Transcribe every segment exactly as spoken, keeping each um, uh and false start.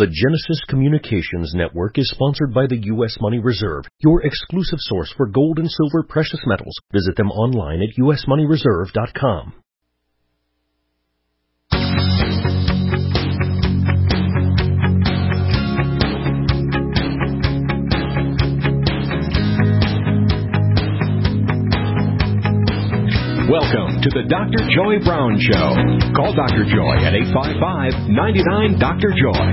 The Genesis Communications Network is sponsored by the U S Money Reserve, your exclusive source for gold and silver precious metals. Visit them online at u s money reserve dot com. Welcome to the Doctor Joy Brown Show. Call Doctor Joy at eight five five, nine nine, Doctor Joy.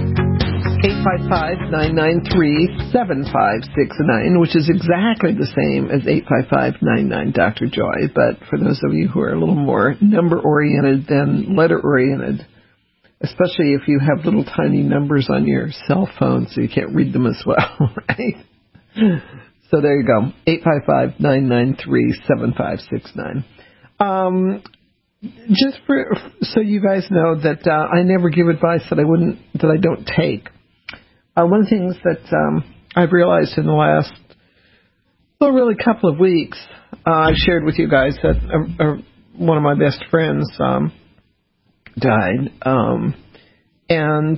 eight five five, nine nine three, seven five six nine, which is exactly the same as eight five five, nine nine, Doctor Joy. But for those of you who are a little more number-oriented than letter-oriented, especially if you have little tiny numbers on your cell phone so you can't read them as well, right? So there you go, eight five five, nine nine three, seven five six nine. Um, just for so you guys know that uh, I never give advice that I wouldn't that I don't take. Uh, one of the things that um, I've realized in the last, well, really couple of weeks, uh, I've shared with you guys that uh, uh, one of my best friends um, died, um, and.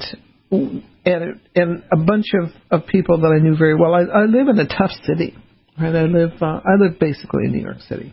And, and a bunch of, of people that I knew very well. I, I live in a tough city, right? I live uh, I live basically in New York City,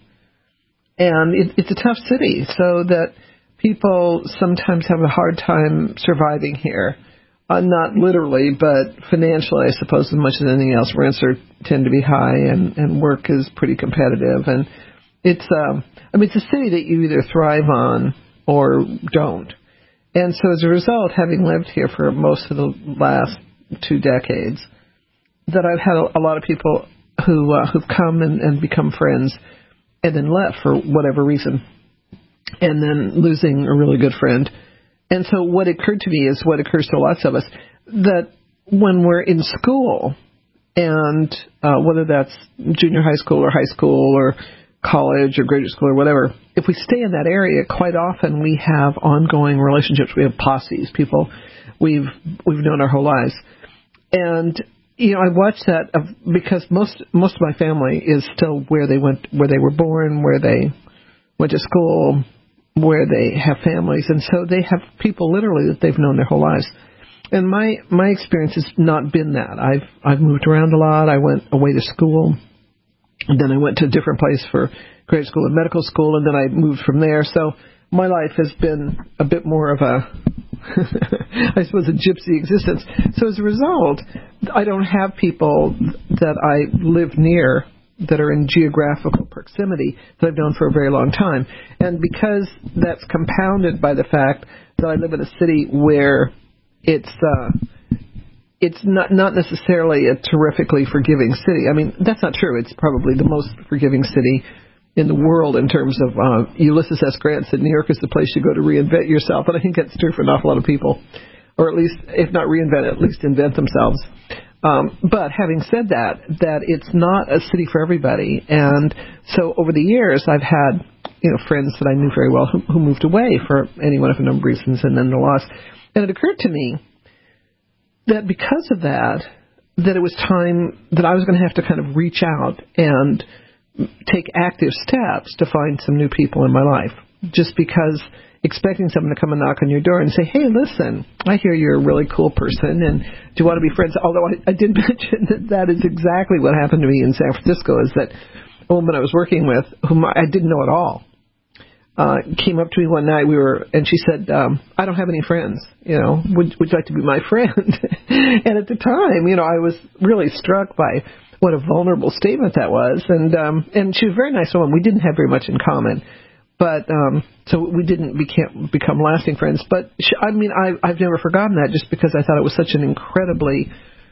and it, it's a tough city, so that people sometimes have a hard time surviving here. Uh, not literally, but financially, I suppose, as much as anything else. Rents are tend to be high, and, and work is pretty competitive, and it's um, I mean, it's a city that you either thrive on or don't. And so as a result, having lived here for most of the last two decades, that I've had a, a lot of people who, uh, who've come and, and become friends and then left for whatever reason, and then losing a really good friend. And so what occurred to me is what occurs to lots of us, that when we're in school, and uh, whether that's junior high school or high school or college or graduate school or whatever, if we stay in that area, quite often we have ongoing relationships. We have posses, people we've we've known our whole lives. And you know, I watch that of, because most most of my family is still where they went, where they were born, where they went to school, where they have families, and so they have people literally that they've known their whole lives. And my my experience has not been that. I've I've moved around a lot. I went away to school. And then I went to a different place for grade school and medical school, and then I moved from there. So my life has been a bit more of a, I suppose, a gypsy existence. So as a result, I don't have people that I live near that are in geographical proximity that I've known for a very long time. And because that's compounded by the fact that I live in a city where it's... Uh, It's not not necessarily a terrifically forgiving city. I mean, that's not true. It's probably the most forgiving city in the world in terms of, uh, Ulysses S. Grant said New York is the place you go to reinvent yourself. And I think that's true for an awful lot of people. Or at least, if not reinvent, at least invent themselves. Um, but having said that, that it's not a city for everybody. And so over the years, I've had, you know, friends that I knew very well who, who moved away for any one of a number of reasons, and then the loss. And it occurred to me that because of that, that it was time that I was going to have to kind of reach out and take active steps to find some new people in my life. Just because expecting someone to come and knock on your door and say, hey, listen, I hear you're a really cool person, and do you want to be friends? Although I, I did mention that that is exactly what happened to me in San Francisco, is that a woman I was working with, whom I didn't know at all, Uh, came up to me one night. We were, and she said, um, "I don't have any friends. You know, would would you like to be my friend?" And at the time, you know, I was really struck by what a vulnerable statement that was. And um, and she was a very nice woman. We didn't have very much in common, but um, so we didn't became, become lasting friends. But she, I mean, I, I've never forgotten that, just because I thought it was such an incredibly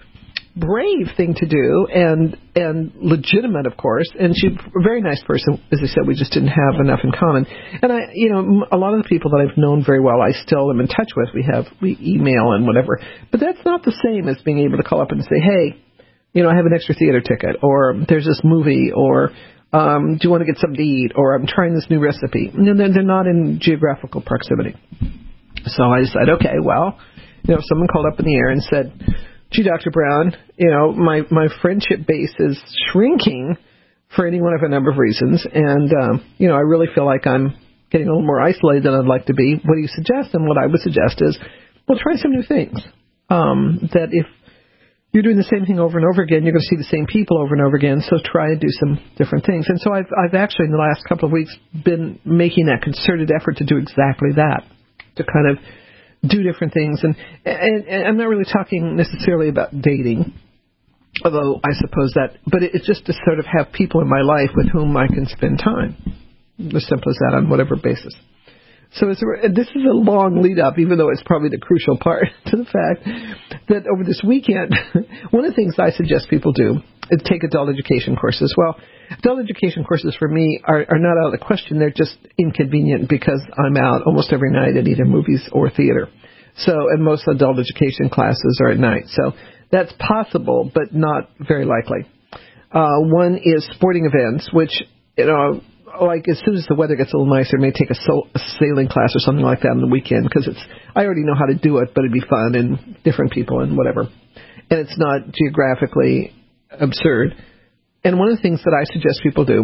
brave thing to do, and and legitimate, of course. And she's a very nice person. As I said, we just didn't have enough in common. And I, you know, a lot of the people that I've known very well, I still am in touch with. We have we email and whatever. But that's not the same as being able to call up and say, hey, you know, I have an extra theater ticket, or there's this movie, or um, do you want to get something to eat, or I'm trying this new recipe. And they're, they're not in geographical proximity. So I decided, okay, well, you know, if someone called up in the air and said, gee, Doctor Brown, you know, my, my friendship base is shrinking for any one of a number of reasons, and, um, you know, I really feel like I'm getting a little more isolated than I'd like to be. What do you suggest? And what I would suggest is, well, try some new things. um, that if you're doing the same thing over and over again, you're going to see the same people over and over again, so try and do some different things. And so I've, I've actually, in the last couple of weeks, been making that concerted effort to do exactly that, to kind of do different things. And, and, and I'm not really talking necessarily about dating, although I suppose that, but it's just to sort of have people in my life with whom I can spend time, as simple as that, on whatever basis. So it's, this is a long lead up, even though it's probably the crucial part, to the fact that over this weekend, one of the things I suggest people do is take adult education courses. Well, adult education courses for me are, are not out of the question. They're just inconvenient because I'm out almost every night at either movies or theater. So, and most adult education classes are at night. So that's possible, but not very likely. Uh, one is sporting events, which, you know, like as soon as the weather gets a little nicer, I may take a, so, a sailing class or something like that on the weekend, because it's I already know how to do it, but it'd be fun and different people and whatever. And it's not geographically absurd. And one of the things that I suggest people do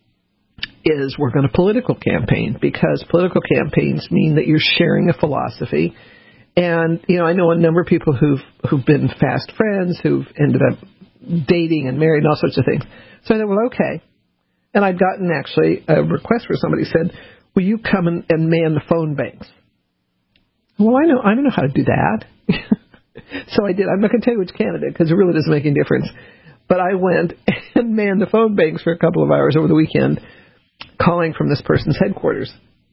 is work on a political campaign, because political campaigns mean that you're sharing a philosophy. And, you know, I know a number of people who've who've been fast friends, who've ended up dating and married and all sorts of things. So I thought, well, okay. And I'd gotten actually a request where somebody said, will you come and, and man the phone banks? Well, I know I don't know how to do that. So I did. I'm not going to tell you which candidate, because it really doesn't make any difference. But I went and manned the phone banks for a couple of hours over the weekend, calling from this person's headquarters.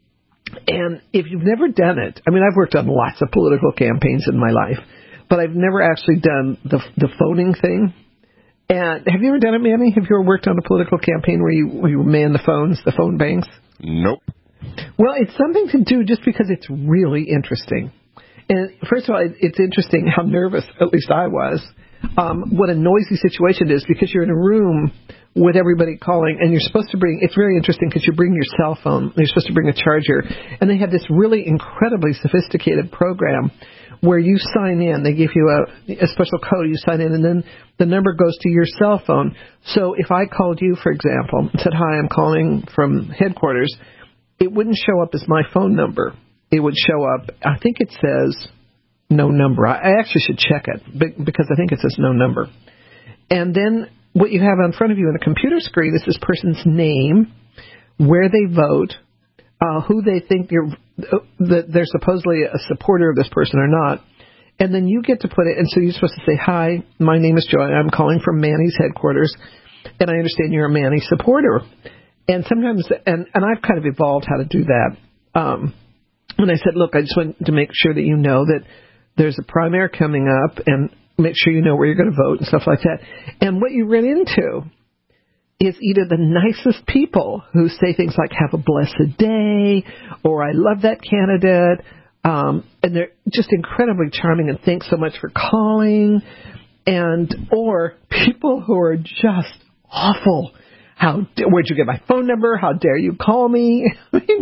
And if you've never done it, I mean, I've worked on lots of political campaigns in my life, but I've never actually done the the phoning thing. And have you ever done it, Manny? Have you ever worked on a political campaign where you, where you man the phones, the phone banks? Nope. Well, it's something to do just because it's really interesting. And first of all, it's interesting how nervous, at least I was, um, what a noisy situation it is, because you're in a room with everybody calling, and you're supposed to bring, it's very interesting because you bring your cell phone, you're supposed to bring a charger, and they have this really incredibly sophisticated program where you sign in. They give you a, a special code, you sign in, and then the number goes to your cell phone. So if I called you, for example, and said, hi, I'm calling from headquarters, it wouldn't show up as my phone number. It would show up, I think it says no number. I actually should check it, because I think it says no number. And then what you have in front of you on a computer screen is this person's name, where they vote, uh, who they think you're, uh, that they're supposedly a supporter of this person or not. And then you get to put it, and so you're supposed to say, hi, my name is Joy. I'm calling from Manny's headquarters, and I understand you're a Manny supporter. And sometimes, and, and I've kind of evolved how to do that. Um, when I said, look, I just want to make sure that you know that there's a primary coming up, and make sure you know where you're going to vote and stuff like that. And what you run into is either the nicest people who say things like, have a blessed day, or I love that candidate, um, and they're just incredibly charming and thanks so much for calling, and or people who are just awful. How, where'd you get my phone number? How dare you call me?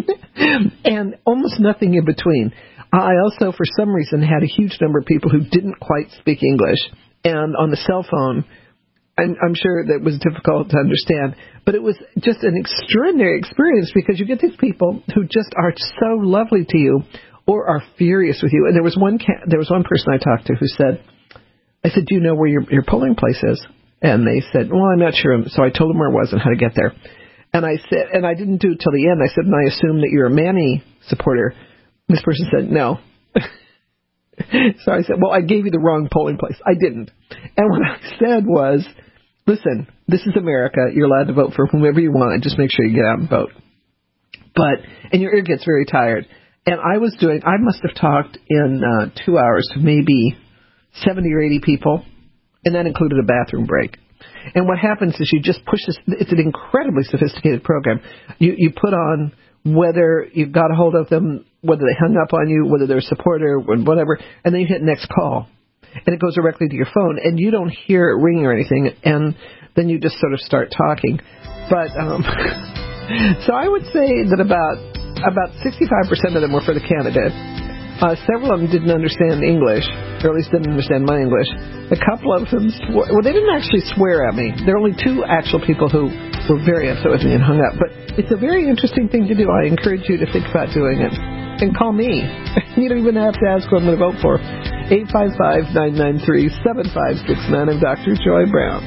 And almost nothing in between. I also, for some reason, had a huge number of people who didn't quite speak English. And on the cell phone, I'm, I'm sure that was difficult to understand. But it was just an extraordinary experience, because you get these people who just are so lovely to you or are furious with you. And there was one ca- there was one person I talked to who said, I said, do you know where your, your polling place is? And they said, well, I'm not sure. So I told them where it was and how to get there. And I said, and I didn't do it till the end. I said, and I assume that you're a Manny supporter. This person said, no. So I said, well, I gave you the wrong polling place. I didn't. And what I said was, listen, this is America. You're allowed to vote for whomever you want. Just make sure you get out and vote. But, and your ear gets very tired. And I was doing, I must have talked in uh, two hours to maybe seventy or eighty people. And that included a bathroom break. And what happens is you just push this. It's an incredibly sophisticated program. You you put on whether you've got a hold of them, whether they hung up on you, whether they're a supporter, whatever, and then you hit next call. And it goes directly to your phone, and you don't hear it ringing or anything, and then you just sort of start talking. But um, so I would say that about about sixty-five percent of them were for the candidate. Uh, several of them didn't understand English, or at least didn't understand my English. A couple of them, swore, well, they didn't actually swear at me. There are only two actual people who were very upset with me and hung up. But it's a very interesting thing to do. I encourage you to think about doing it. And call me. You don't even have to ask who I'm going to vote for. eight five five, nine nine three, seven five six nine. I'm Doctor Joy Brown.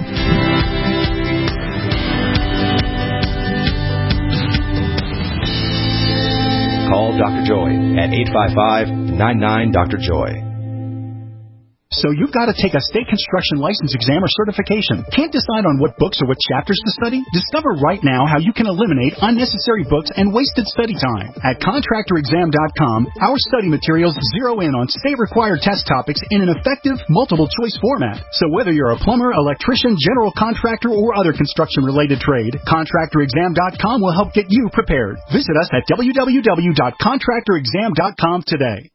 Call Doctor Joy at eight five five, nine nine, Doctor Joy. So you've got to take a state construction license exam or certification. Can't decide on what books or what chapters to study? Discover right now how you can eliminate unnecessary books and wasted study time. At contractor exam dot com, our study materials zero in on state-required test topics in an effective, multiple-choice format. So whether you're a plumber, electrician, general contractor, or other construction-related trade, contractor exam dot com will help get you prepared. Visit us at w w w dot contractor exam dot com today.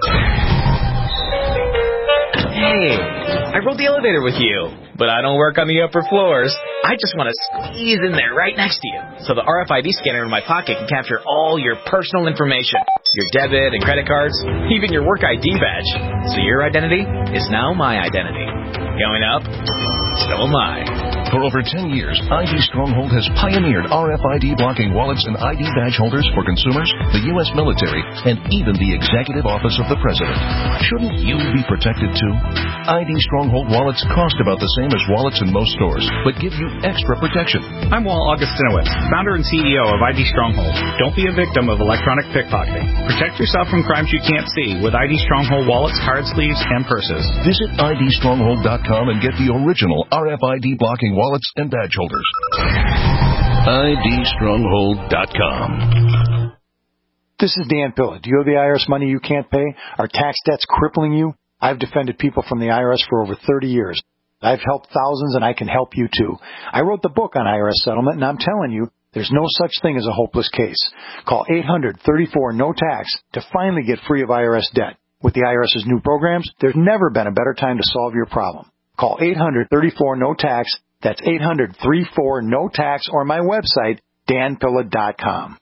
Hey, I rode the elevator with you, but I don't work on the upper floors. I just want to squeeze in there right next to you, so the R F I D scanner in my pocket can capture all your personal information, your debit and credit cards, even your work I D badge. So your identity is now my identity. Going up, so am I. For over ten years, I D Stronghold has pioneered R F I D blocking wallets and I D badge holders for consumers, the U S military, and even the Executive Office of the President. Shouldn't you be protected too? I D Stronghold wallets cost about the same as wallets in most stores, but give you extra protection. I'm Walt Augustinowicz, founder and C E O of I D Stronghold. Don't be a victim of electronic pickpocketing. Protect yourself from crimes you can't see with I D Stronghold wallets, card sleeves, and purses. Visit I D stronghold dot com and get the original R F I D blocking wallets and badge holders. I D stronghold dot com. This is Dan Pilla. Do you owe the I R S money you can't pay? Are tax debts crippling you? I've defended people from the I R S for over thirty years. I've helped thousands, and I can help you too. I wrote the book on I R S settlement, and I'm telling you, there's no such thing as a hopeless case. Call eight hundred, thirty-four, N O T A X to finally get free of I R S debt. With the IRS's new programs, there's never been a better time to solve your problem. Call eight hundred, thirty-four, N O T A X. That's eight hundred, thirty-four, N O T A X, or my website, dan pilla dot com.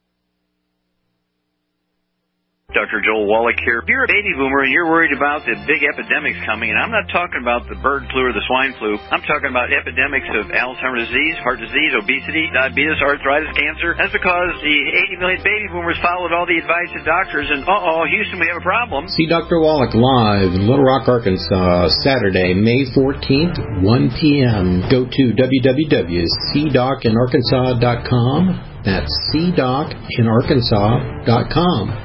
Doctor Joel Wallach here. If you're a baby boomer and you're worried about the big epidemics coming, and I'm not talking about the bird flu or the swine flu, I'm talking about epidemics of Alzheimer's disease, heart disease, obesity, diabetes, arthritis, cancer. That's because the eighty million baby boomers followed all the advice of doctors, and uh-oh, Houston, we have a problem. See Doctor Wallach live in Little Rock, Arkansas, Saturday, May fourteenth, one p.m. Go to w w w dot c doc in arkansas dot com. That's c doc in arkansas dot com.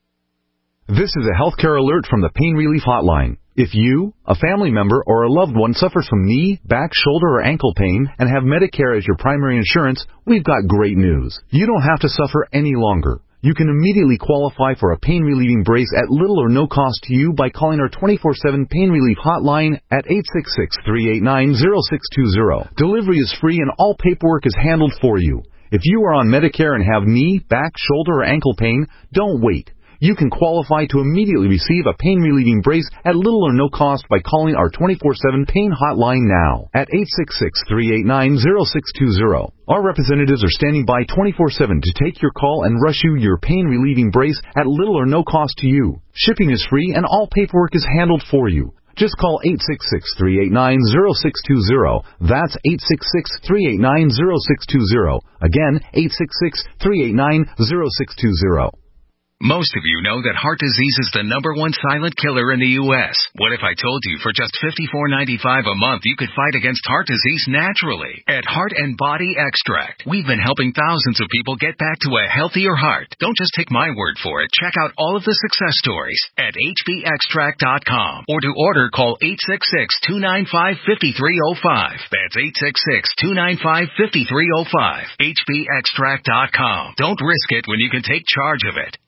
This is a healthcare alert from the Pain Relief Hotline. If you, a family member, or a loved one suffers from knee, back, shoulder, or ankle pain and have Medicare as your primary insurance, we've got great news. You don't have to suffer any longer. You can immediately qualify for a pain-relieving brace at little or no cost to you by calling our twenty-four seven Pain Relief Hotline at eight six six, three eight nine, zero six two zero. Delivery is free and all paperwork is handled for you. If you are on Medicare and have knee, back, shoulder, or ankle pain, don't wait. You can qualify to immediately receive a pain-relieving brace at little or no cost by calling our twenty-four seven Pain Hotline now at eight six six, three eight nine, zero six two zero. Our representatives are standing by twenty-four seven to take your call and rush you your pain-relieving brace at little or no cost to you. Shipping is free and all paperwork is handled for you. Just call eight six six, three eight nine, zero six two zero. That's eight six six, three eight nine, zero six two zero. Again, eight six six, three eight nine, zero six two zero. Most of you know that heart disease is the number one silent killer in the U S What if I told you for just fifty-four ninety-five a month you could fight against heart disease naturally? At Heart and Body Extract, we've been helping thousands of people get back to a healthier heart. Don't just take my word for it. Check out all of the success stories at h b extract dot com, or to order, call eight six six, two nine five, five three zero five. That's eight six six, two nine five, five three zero five. h b extract dot com. Don't risk it when you can take charge of it.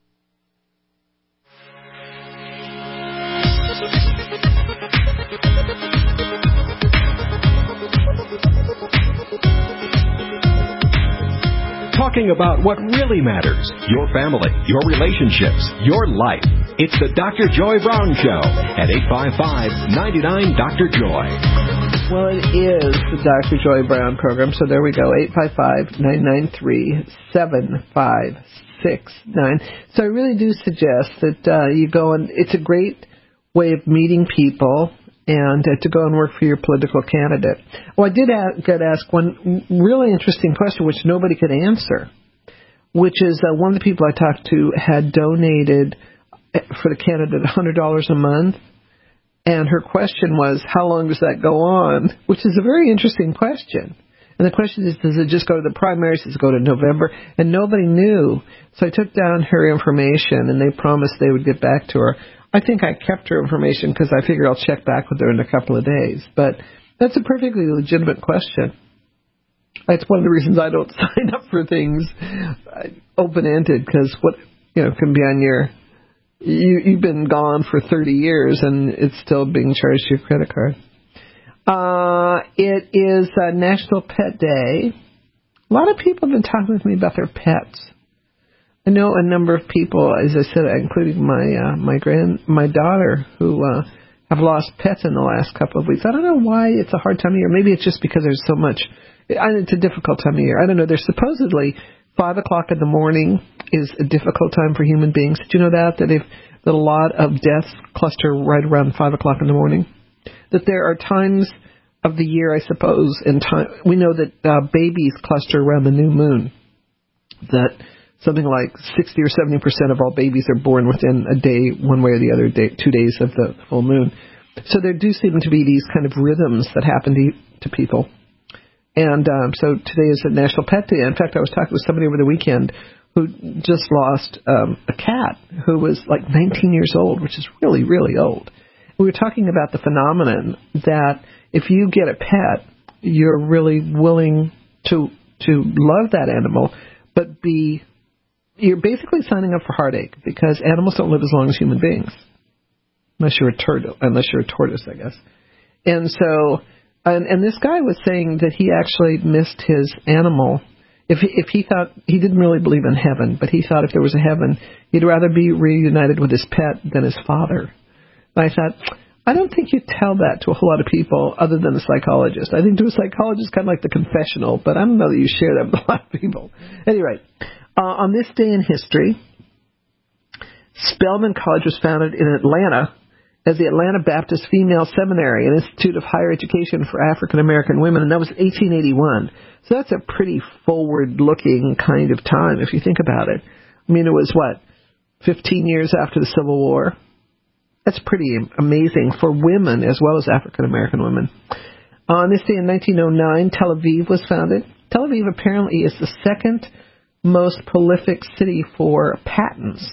Talking about what really matters, your family, your relationships, your life. It's the Doctor Joy Brown Show at eight five five, nine nine, Doctor Joy. Well, it is the Doctor Joy Brown program, so there we go, eight five five, nine nine three, seven five six nine. So I really do suggest that uh, you go and it's a great way of meeting people and uh, to go and work for your political candidate. Oh, I did a- get asked one really interesting question which nobody could answer, which is uh, one of the people I talked to had donated for the candidate one hundred dollars a month. And her question was, how long does that go on? Which is a very interesting question. And the question is, does it just go to the primaries? Does it go to November? And nobody knew. So I took down her information, and they promised they would get back to her. I think I kept her information because I figured I'll check back with her in a couple of days. But that's a perfectly legitimate question. That's one of the reasons I don't sign up for things open-ended, because what, you know, can be on your, you, you've been gone for thirty years and it's still being charged to your credit card. Uh, it is uh, National Pet Day. A lot of people have been talking with me about their pets. I know a number of people, as I said, including my uh, my grand my daughter, who uh, have lost pets in the last couple of weeks. I don't know why it's a hard time of year. Maybe it's just because there's so much. It's a difficult time of year. I don't know. There's supposedly five o'clock in the morning is a difficult time for human beings. Did you know that? That, they've, that a lot of deaths cluster right around five o'clock in the morning? That there are times of the year, I suppose, and time, we know that uh, babies cluster around the new moon. That something like sixty or seventy percent of all babies are born within a day, one way or the other, day, two days of the full moon. So there do seem to be these kind of rhythms that happen to, to people. And um, so today is a National Pet Day. In fact, I was talking with somebody over the weekend who just lost um, a cat who was like nineteen years old, which is really, really old. We were talking about the phenomenon that if you get a pet, you're really willing to to love that animal, but be you're basically signing up for heartache, because animals don't live as long as human beings, unless you're a turtle, unless you're a tortoise, I guess. And so, and, and this guy was saying that he actually missed his animal. If he, if he thought, he didn't really believe in heaven, but he thought if there was a heaven, he'd rather be reunited with his pet than his father. And I thought, I don't think you tell that to a whole lot of people other than a psychologist. I think to a psychologist, kind of like the confessional, but I don't know that you share that with a lot of people. Anyway, uh, on this day in history, Spelman College was founded in Atlanta as the Atlanta Baptist Female Seminary, an institute of higher education for African American women, and that was eighteen eighty-one. So that's a pretty forward-looking kind of time, if you think about it. I mean, it was, what, fifteen years after the Civil War? That's pretty amazing for women as well as African American women. On this day in nineteen oh nine, Tel Aviv was founded. Tel Aviv apparently is the second most prolific city for patents.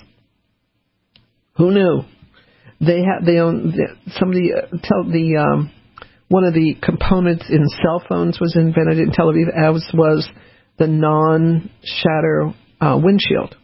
Who knew? They have they own some of the uh, tell the um, one of the components in cell phones was invented in Tel Aviv, as was the non-shatter uh, windshield.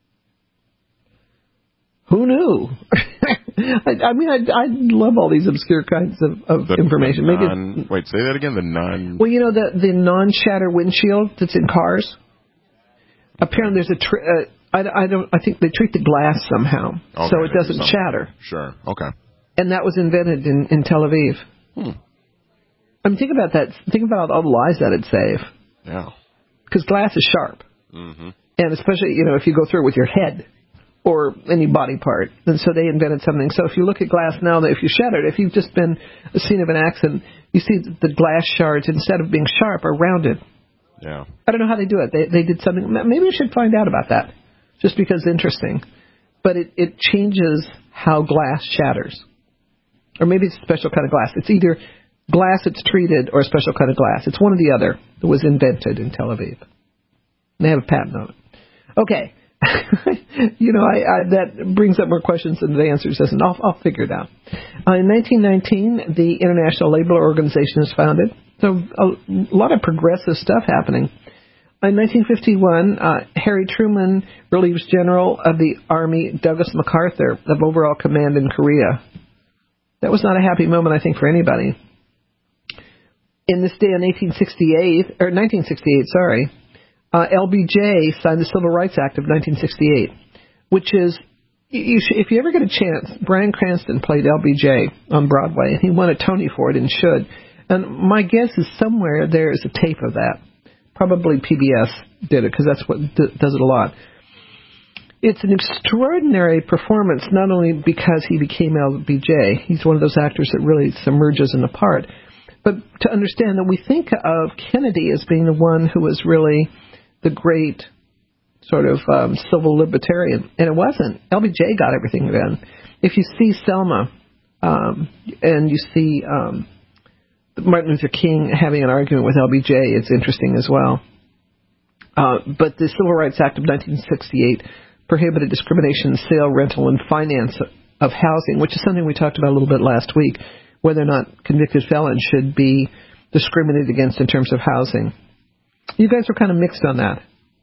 Who knew? I, I mean, I, I love all these obscure kinds of, of the, information. The Maybe non, wait, say that again. The non. Well, you know the the non-shatter windshield that's in cars. Apparently, there's a. Tr- uh, I, I don't. I think they treat the glass somehow, okay, so it doesn't shatter. Sure. Okay. And that was invented in, in Tel Aviv. Hmm. I mean, think about that. Think about all the lives that it'd save. Yeah. Because glass is sharp, mm-hmm. and especially you know if you go through it with your head or any body part. And so they invented something. So if you look at glass now, that if you shatter it, if you've just been a scene of an accident, you see the glass shards, instead of being sharp, are rounded. Yeah. I don't know how they do it. They they did something. Maybe we should find out about that, just because it's interesting. But it, it changes how glass shatters. Or maybe it's a special kind of glass. It's either glass that's treated or a special kind of glass. It's one or the other that was invented in Tel Aviv. They have a patent on it. Okay. you know, I, I, that brings up more questions than the answers doesn't. I'll, I'll figure it out. Uh, in nineteen nineteen, the International Labour Organization was founded. So a, a lot of progressive stuff happening. In nineteen fifty-one, uh, Harry Truman relieves General of the Army Douglas MacArthur of overall command in Korea. That was not a happy moment, I think, for anybody. In this day in eighteen sixty-eight, or nineteen sixty-eight, sorry, uh, L B J signed the Civil Rights Act of nineteen sixty-eight, which is, you should, if you ever get a chance, Bryan Cranston played L B J on Broadway, and he won a Tony for it and should. And my guess is somewhere there is a tape of that. Probably P B S did it, because that's what d- does it a lot. It's an extraordinary performance, not only because he became L B J. He's one of those actors that really submerges in the part. But to understand that we think of Kennedy as being the one who was really the great sort of um, civil libertarian, and it wasn't. L B J got everything done. If you see Selma, um, and you see um, Martin Luther King having an argument with L B J, it's interesting as well. Uh, but the Civil Rights Act of nineteen sixty-eight prohibited discrimination in sale, rental, and finance of housing, which is something we talked about a little bit last week, whether or not convicted felons should be discriminated against in terms of housing. You guys were kind of mixed on that.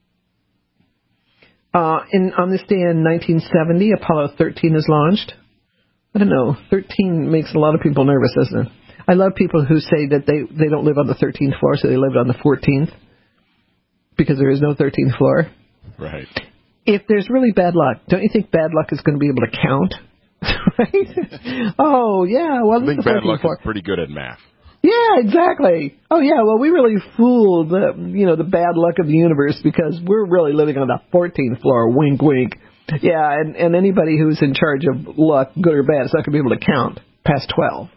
Uh, in, on this day in nineteen seventy, Apollo thirteen is launched. I don't know, thirteen makes a lot of people nervous, doesn't it? I love people who say that they, they don't live on the thirteenth floor, so they lived on the fourteenth, because there is no thirteenth floor. Right. If there's really bad luck, don't you think bad luck is going to be able to count? Right? Oh, yeah. Well, I think bad luck floor. is pretty good at math. Yeah, exactly. Oh, yeah. Well, we really fooled the, you know, the bad luck of the universe because we're really living on the fourteenth floor. Wink, wink. Yeah, and, and anybody who's in charge of luck, good or bad, is not going to be able to count past twelve.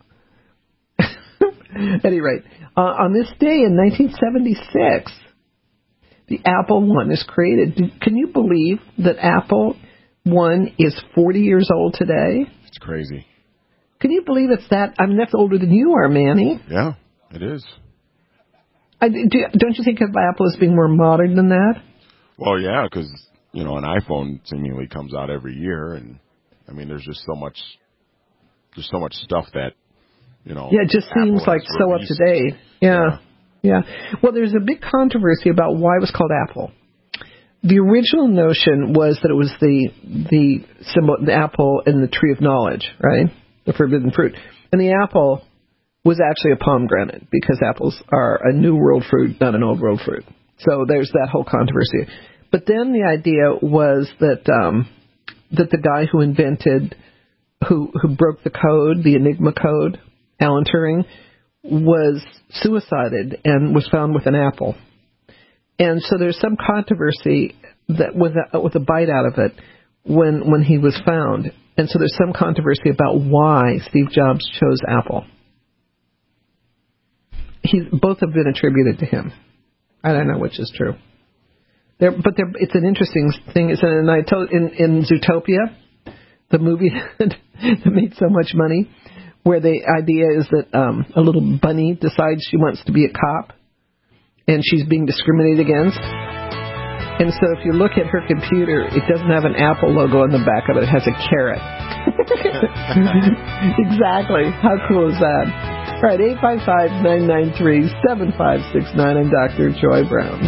At any rate, uh, on this day in nineteen seventy-six, the Apple One is created. Can you believe that Apple One is forty years old today? It's crazy. Can you believe it's that? I mean, that's older than you are, Manny. Yeah, it is. I, do, don't you think of Apple as being more modern than that? Well, yeah, because, you know, an iPhone seemingly comes out every year, and, I mean, there's just so much, there's so much stuff that, you know. Yeah, it just Apple seems like so up to date. Yeah. yeah, yeah. Well, there's a big controversy about why it was called Apple. The original notion was that it was the the symbol, the apple and the tree of knowledge, right? The forbidden fruit. And the apple was actually a pomegranate because apples are a new world fruit, not an old world fruit. So there's that whole controversy. But then the idea was that um, that the guy who invented, who who broke the code, the Enigma code, Alan Turing, was suicided and was found with an apple. And so there's some controversy that with a, with a bite out of it when when he was found. And so there's some controversy about why Steve Jobs chose Apple. He's, both have been attributed to him. I don't know which is true. They're, but they're, it's an interesting thing. It's an, and I told in, in Zootopia, the movie that made so much money, where the idea is that um, a little bunny decides she wants to be a cop, and she's being discriminated against. And so if you look at her computer, it doesn't have an Apple logo on the back of it. It has a carrot. Exactly. How cool is that? All right, eight five five, nine nine three, seven five six nine. I'm Doctor Joy Brown.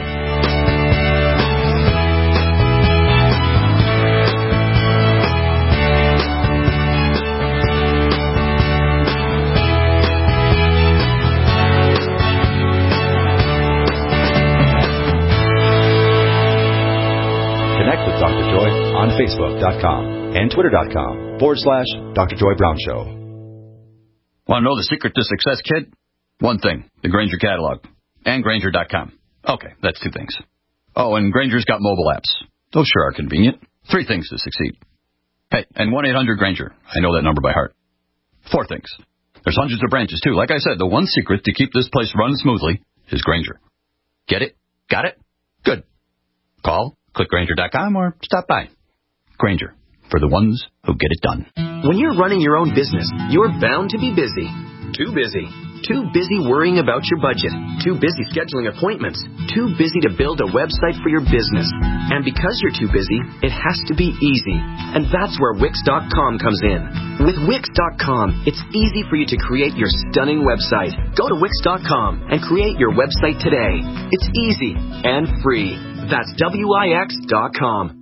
Connect with Doctor Joy on Facebook.com and Twitter.com forward slash Doctor Joy Brown Show. Want to know the secret to success, kid? One thing, the Grainger catalog and Grainger dot com. Okay, that's two things. Oh, and Grainger's got mobile apps. Those sure are convenient. Three things to succeed. Hey, and one eight hundred Grainger. I know that number by heart. Four things. There's hundreds of branches, too. Like I said, the one secret to keep this place running smoothly is Grainger. Get it? Got it? Good. Call, click Grainger dot com, or stop by. Grainger, for the ones who get it done. When you're running your own business, you're bound to be busy. Too busy. Too busy worrying about your budget. Too busy scheduling appointments. Too busy to build a website for your business. And because you're too busy, it has to be easy. And that's where Wix dot com comes in. With Wix dot com, it's easy for you to create your stunning website. Go to Wix dot com and create your website today. It's easy and free. That's W I X dot com.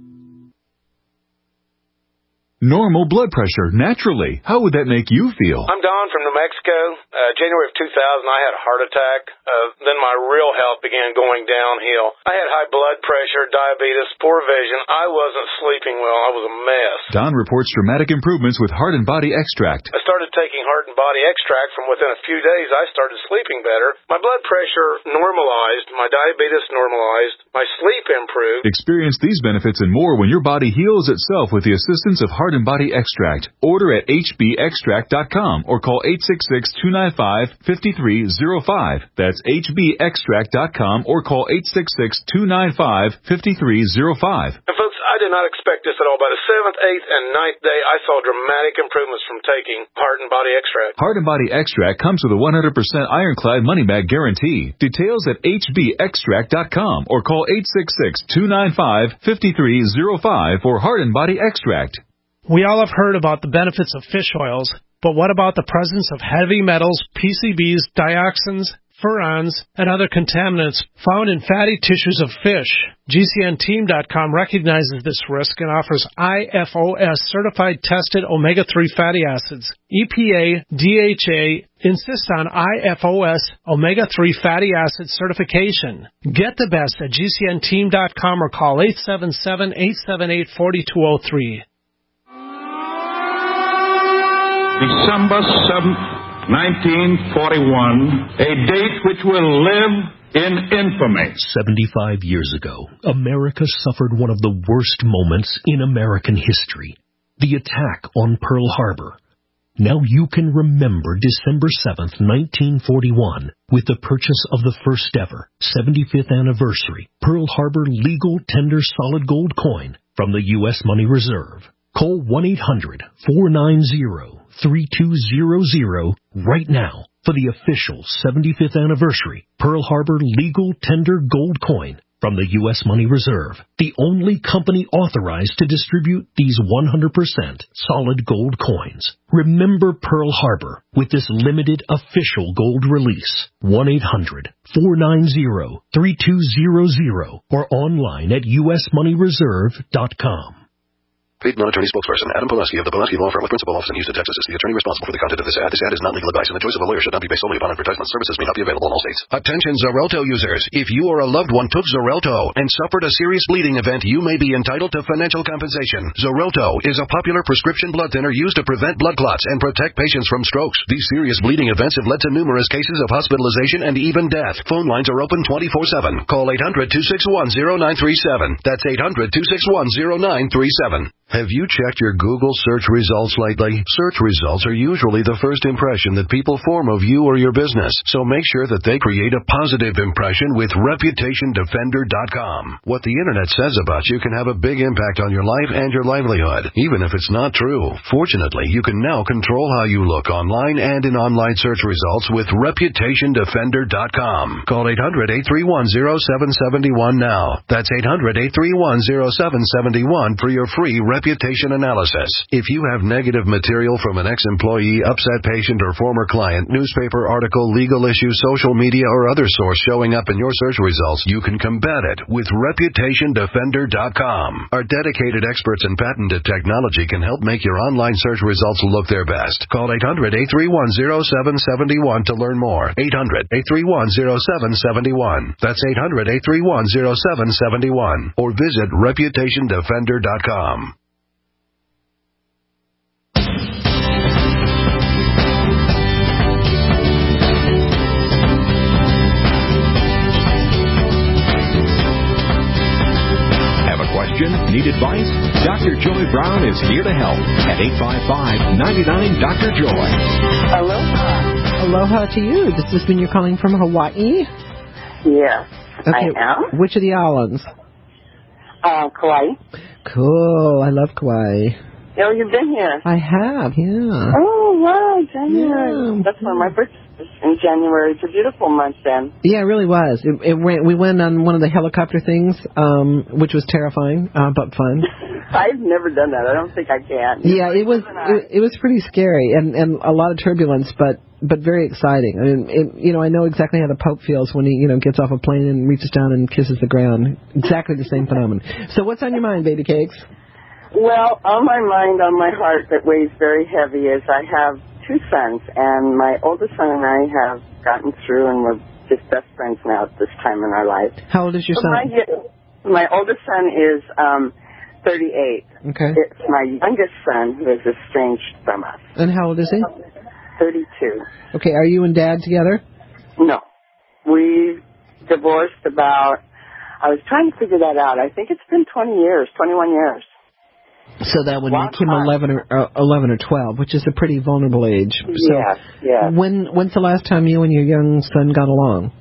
Normal blood pressure, naturally. How would that make you feel? I'm Don from New Mexico. Uh, January of two thousand, I had a heart attack. Uh, then my real health began going downhill. I had high blood pressure, diabetes, poor vision. I wasn't sleeping well. I was a mess. Don reports dramatic improvements with Heart and Body Extract. I started taking Heart and Body Extract. From within a few days, I started sleeping better. My blood pressure normalized. My diabetes normalized. My sleep improved. Experience these benefits and more when your body heals itself with the assistance of Heart Heart and Body Extract. Order at h b extract dot com or call eight six six, two nine five, five three zero five. That's h b extract dot com or call eight six six, two nine five, five three zero five. And folks, I did not expect this at all. By the seventh, eighth, and ninth day, I saw dramatic improvements from taking Heart and Body Extract. Heart and Body Extract comes with a one hundred percent ironclad money-back guarantee. Details at h b extract dot com or call eight six six, two nine five, five three zero five for Heart and Body Extract. We all have heard about the benefits of fish oils, but what about the presence of heavy metals, P C Bs, dioxins, furans, and other contaminants found in fatty tissues of fish? G C N team dot com recognizes this risk and offers I F O S certified tested omega three fatty acids. E P A, D H A insists on I F O S omega three fatty acid certification. Get the best at G C N team dot com or call eight seven seven, eight seven eight, four two zero three. December seventh, nineteen forty-one, a date which will live in infamy. seventy-five years ago, America suffered one of the worst moments in American history, the attack on Pearl Harbor. Now you can remember December seventh, nineteen forty-one, with the purchase of the first ever seventy-fifth anniversary Pearl Harbor legal tender solid gold coin from the U S Money Reserve. Call one eight hundred, four nine zero, three two zero zero right now for the official seventy-fifth anniversary Pearl Harbor legal tender gold coin from the U S Money Reserve, the only company authorized to distribute these one hundred percent solid gold coins. Remember Pearl Harbor with this limited official gold release. one eight hundred, four nine zero, three two zero zero or online at u s money reserve dot com. Paid non-attorney spokesperson Adam Pulaski of the Pulaski Law Firm with principal office in Houston, Texas is the attorney responsible for the content of this ad. This ad is not legal advice, and the choice of a lawyer should not be based solely upon advertisement. Services may not be available in all states. Attention Xarelto users. If you or a loved one took Xarelto and suffered a serious bleeding event, you may be entitled to financial compensation. Xarelto is a popular prescription blood thinner used to prevent blood clots and protect patients from strokes. These serious bleeding events have led to numerous cases of hospitalization and even death. Phone lines are open twenty-four seven. Call eight hundred, two six one, zero nine three seven. That's eight hundred, two six one, zero nine three seven. Have you checked your Google search results lately? Search results are usually the first impression that people form of you or your business, so make sure that they create a positive impression with reputation defender dot com. What the internet says about you can have a big impact on your life and your livelihood, even if it's not true. Fortunately, you can now control how you look online and in online search results with reputation defender dot com. Call eight hundred, eight three one, zero seven seven one now. That's eight hundred, eight three one, zero seven seven one for your free reputation analysis. If you have negative material from an ex-employee, upset patient, or former client, newspaper article, legal issue, social media, or other source showing up in your search results, you can combat it with reputation defender dot com. Our dedicated experts in patented technology can help make your online search results look their best. Call eight hundred, eight three one, zero seven seven one to learn more. eight hundred, eight three one, zero seven seven one. That's eight hundred, eight three one, zero seven seven one. Or visit reputation defender dot com. Need advice? Doctor Joy Brown is here to help at eight five five, nine nine, Doctor Joy. Aloha. Aloha to you. Does this mean you're calling from Hawaii? Yes, okay. I am. Which of the islands? Uh, Kauai. Cool. I love Kauai. Oh, you've been here? I have, yeah. Oh, wow, January. Yeah. That's when my birthday is in January. It's a beautiful month then. Yeah, it really was. It, it went, we went on one of the helicopter things, um, which was terrifying, uh, but fun. I've never done that. I don't think I can. Yeah, it was it, it was pretty scary and, and a lot of turbulence, but but very exciting. I mean, it, you know, I know exactly how the Pope feels when he, you know, gets off a plane and reaches down and kisses the ground. Exactly the same phenomenon. So what's on your mind, baby cakes? Well, on my mind, on my heart that weighs very heavy is I have two sons, and my oldest son and I have gotten through, and we're just best friends now at this time in our life. How old is your so son? My, my oldest son is um, thirty-eight. Okay. It's my youngest son who is estranged from us. And how old is he? thirty-two. Okay, are you and Dad together? No. We divorced about, I was trying to figure that out. I think it's been twenty years, twenty-one years. So that would Long make him time. eleven or uh, eleven or twelve, which is a pretty vulnerable age. So Yes, yes. when when's the last time you and your young son got along?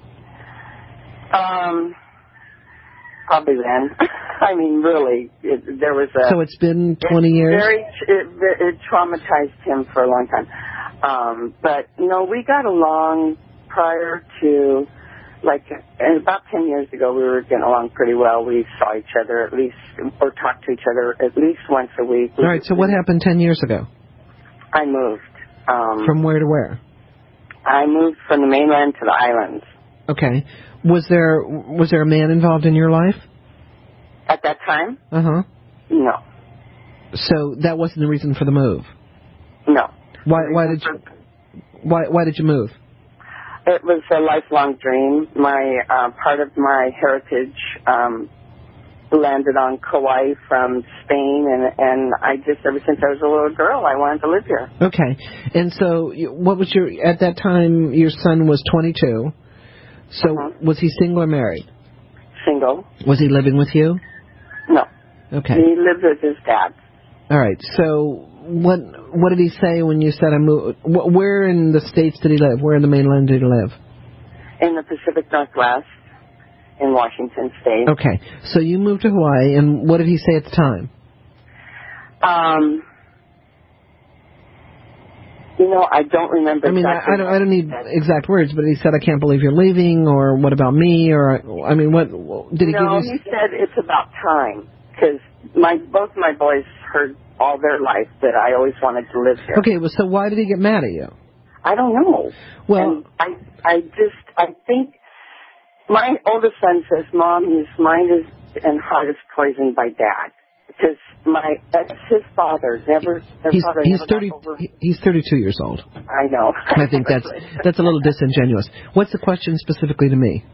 Um, probably then. I mean, really, it, there was a. So it's been twenty it years? Very, it, it traumatized him for a long time. Um, but, you know, we got along prior to, like, and about ten years ago, we were getting along pretty well. We saw each other at least, or talked to each other at least once a week. All right, so what happened ten years ago? I moved. Um, From where to where? I moved from the mainland to the islands. Okay. Was there was there a man involved in your life? At that time? Uh-huh. No. So that wasn't the reason for the move? No. Why why did you why why did you move? It was a lifelong dream. My uh, part of my heritage um, landed on Kauai from Spain, and and I just ever since I was a little girl, I wanted to live here. Okay, and so what was your at that time? Your son was twenty-two. So Uh-huh. was he single or married? Single. Was he living with you? No. Okay. He lived with his dad. All right. So what what did he say when you said I moved? Wh- Where in the States did he live? Where in the mainland did he live? In the Pacific Northwest, in Washington State. Okay. So you moved to Hawaii, and what did he say at the time? Um, you know, I don't remember. I mean, exactly I, I don't. I don't need exact words, but he said, "I can't believe you're leaving," or "What about me?" Or I mean, what did he no, give you? he said it's about time because my both my boys heard all their life that I always wanted to live here. Okay. Well, so why did he get mad at you? I don't know. Well, and I I just I think my oldest son says, "Mom, his mind is and heart is poisoned by Dad." Because my that's his father never. Their He's father he's never thirty. got over. He's thirty-two years old. I know. I think that's that's a little disingenuous. What's the question specifically to me?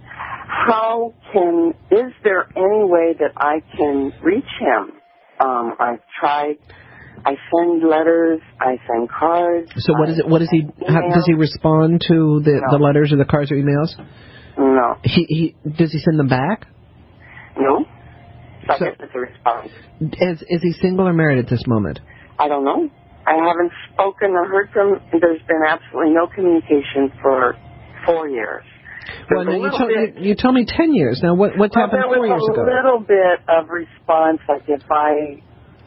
How can? Is there any way that I can reach him? Um, I've tried. I send letters. I send cards. So what is it? What does he? How, does he respond to the No. the letters or the cards or emails? No. He he does he send them back? No. So I So- guess it's a response. Is is he single or married at this moment? I don't know. I haven't spoken or heard from. There's been absolutely no communication for four years. Well, There's a now you little told bit- you, you told me ten years. Now what what Well, happened there four years was a ago? little bit of response, like if I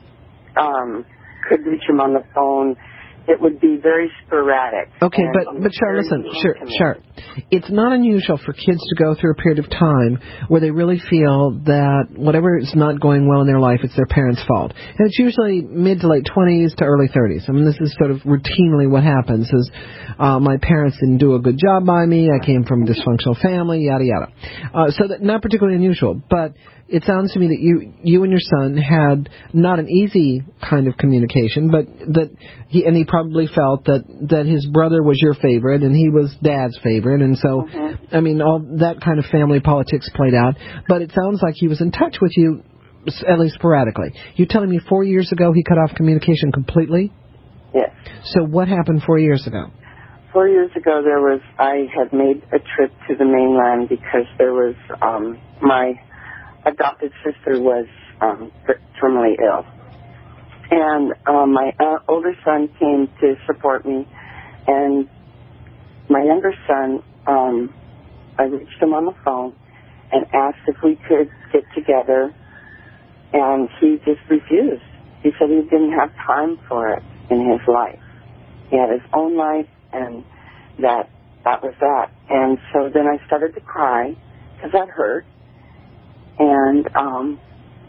um, could reach him on the phone, it would be very sporadic. Okay, and but but sure, very listen, sure, intimate. sure. It's not unusual for kids to go through a period of time where they really feel that whatever is not going well in their life, it's their parents' fault. And it's usually mid to late twenties to early thirties. I mean, this is sort of routinely what happens is uh, my parents didn't do a good job by me, I came from a dysfunctional family, yada, yada. Uh, so that not particularly unusual, but it sounds to me that you you and your son had not an easy kind of communication, but that he and he probably felt that that his brother was your favorite and he was Dad's favorite, and so Mm-hmm. I mean all that kind of family politics played out. But it sounds like he was in touch with you s- at least sporadically. You're telling me four years ago he cut off communication completely? Yes. So what happened four years ago? Four years ago, there was I had made a trip to the mainland because there was um, my adopted sister was um, terminally ill, and um, my uh, older son came to support me, and my younger son, um, I reached him on the phone and asked if we could get together, and he just refused. He said he didn't have time for it in his life. He had his own life, and that that was that. And so then I started to cry because that hurt. And um,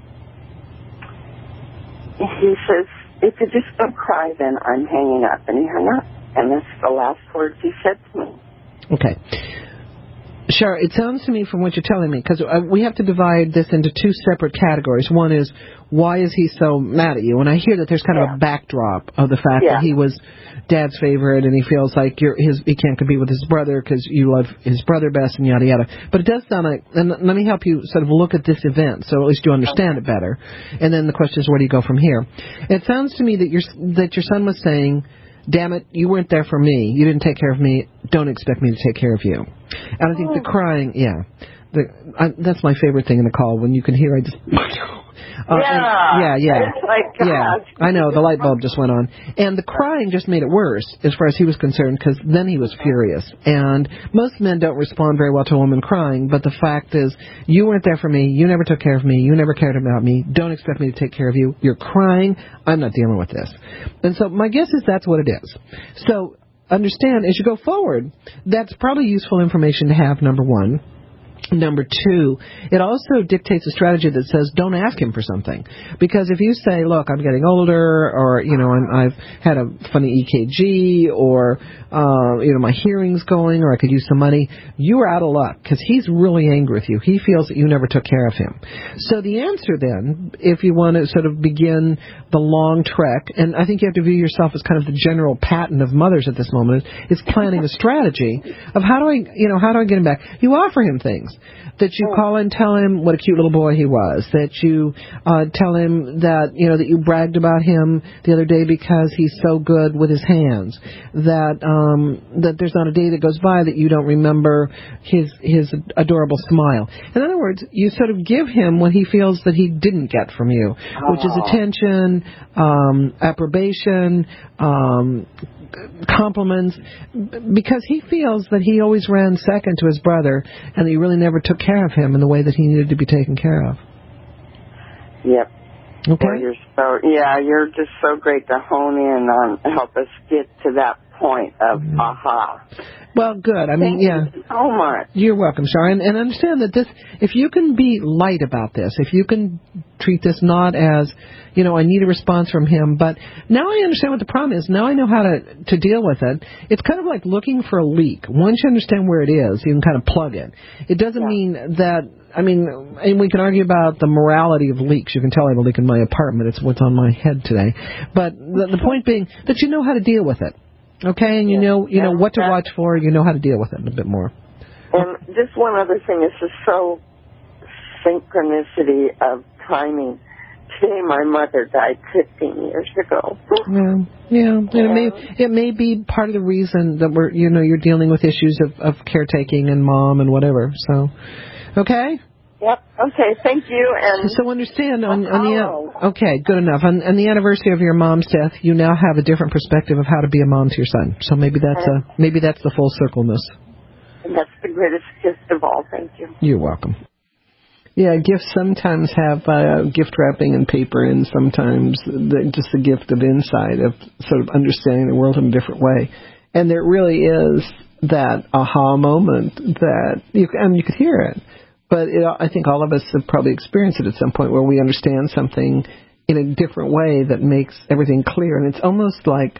he says, if you just don't cry, then I'm hanging up. And he hung up. And that's the last words he said to me. Okay. Sure, it sounds to me from what you're telling me, because uh, we have to divide this into two separate categories. One is, why is he so mad at you? And I hear that there's kind Yeah. of a backdrop of the fact Yeah. that he was Dad's favorite and he feels like you're his, he can't compete with his brother because you love his brother best and yada yada. But it does sound like, and let me help you sort of look at this event so at least you understand it better. And then the question is, where do you go from here? It sounds to me that your that your son was saying, damn it, you weren't there for me. You didn't take care of me. Don't expect me to take care of you. And I think the crying, yeah, the, I, that's my favorite thing in the call, when you can hear I just, Uh, yeah. And, yeah, yeah. It's like, gosh. Yeah, I know. The light bulb just went on. And the crying just made it worse as far as he was concerned, because then he was furious. And most men don't respond very well to a woman crying, but the fact is, you weren't there for me. You never took care of me. You never cared about me. Don't expect me to take care of you. You're crying. I'm not dealing with this. And so my guess is that's what it is. So understand, as you go forward, that's probably useful information to have, number one. Number two, it also dictates a strategy that says don't ask him for something. Because if you say, look, I'm getting older, or, you know, I'm, I've had a funny E K G, or, uh, you know, my hearing's going, or I could use some money, you are out of luck, because he's really angry with you. He feels that you never took care of him. So the answer then, if you want to sort of begin the long trek, and I think you have to view yourself as kind of the general pattern of mothers at this moment, is planning a strategy of how do I, you know, how do I get him back? You offer him things. That you call and tell him what a cute little boy he was. That you uh, tell him that, you know, that you bragged about him the other day because he's so good with his hands. That um, that there's not a day that goes by that you don't remember his his adorable smile. In other words, you sort of give him what he feels that he didn't get from you, which is attention, um, approbation, um, compliments, because he feels that he always ran second to his brother and that you really never took care of him in the way that he needed to be taken care of. Yep. Okay. Well, you're so, yeah, you're just so great to hone in on, help us get to that point of mm-hmm. aha. Well, good. I mean, Thank yeah. you so much. You're welcome, Sharon. And understand that this, if you can be light about this, if you can treat this not as, you know, I need a response from him, but now I understand what the problem is. Now I know how to, to deal with it. It's kind of like looking for a leak. Once you understand where it is, you can kind of plug it. It doesn't yeah. mean that, I mean, and we can argue about the morality of leaks. You can tell I have a leak in my apartment. It's what's on my head today. But the, the point being that you know how to deal with it. Okay, and you yes. know you know what to watch for, you know how to deal with it a bit more. And just one other thing, it's just so synchronicity of timing. Today my mother died fifteen years ago. Yeah, yeah. And it may it may be part of the reason that we're you know you're dealing with issues of, of caretaking and mom and whatever. So, okay. Yep. Okay. Thank you. And so understand on, on the okay, good enough. On, on the anniversary of your mom's death, you now have a different perspective of how to be a mom to your son. So maybe that's a maybe that's the full circleness. And that's the greatest gift of all. Thank you. You're welcome. Yeah, gifts sometimes have uh, gift wrapping and paper, and sometimes the, just the gift of insight of sort of understanding the world in a different way. And there really is that aha moment that you and you could hear it. But it, I think all of us have probably experienced it at some point where we understand something in a different way that makes everything clear. And it's almost like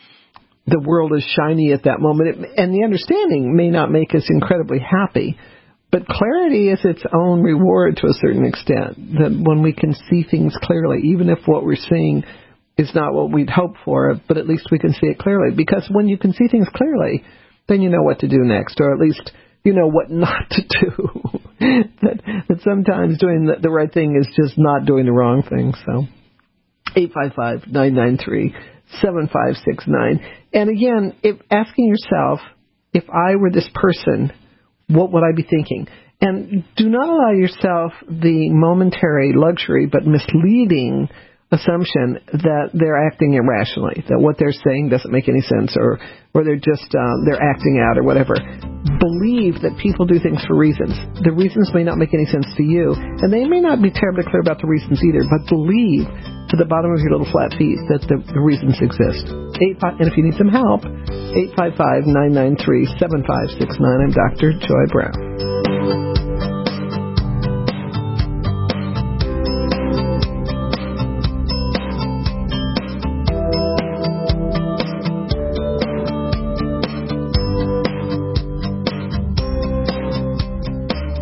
the world is shiny at that moment. It, and the understanding may not make us incredibly happy, but clarity is its own reward to a certain extent. That when we can see things clearly, even if what we're seeing is not what we'd hoped for, but at least we can see it clearly. Because when you can see things clearly, then you know what to do next, or at least you know what not to do. that, that sometimes doing the, the right thing is just not doing the wrong thing. So, eight five five, nine nine three, seven five six nine. And again, if asking yourself, if I were this person, what would I be thinking? And do not allow yourself the momentary luxury but misleading assumption that they're acting irrationally, that what they're saying doesn't make any sense, or or they're just um, they're acting out or whatever. Believe that people do things for reasons. The reasons may not make any sense to you, and they may not be terribly clear about the reasons either, but believe to the bottom of your little flat feet that the, the reasons exist. Eight five, and if you need some help, eight five five, nine nine three, seven five six nine. I'm Doctor Joy Brown.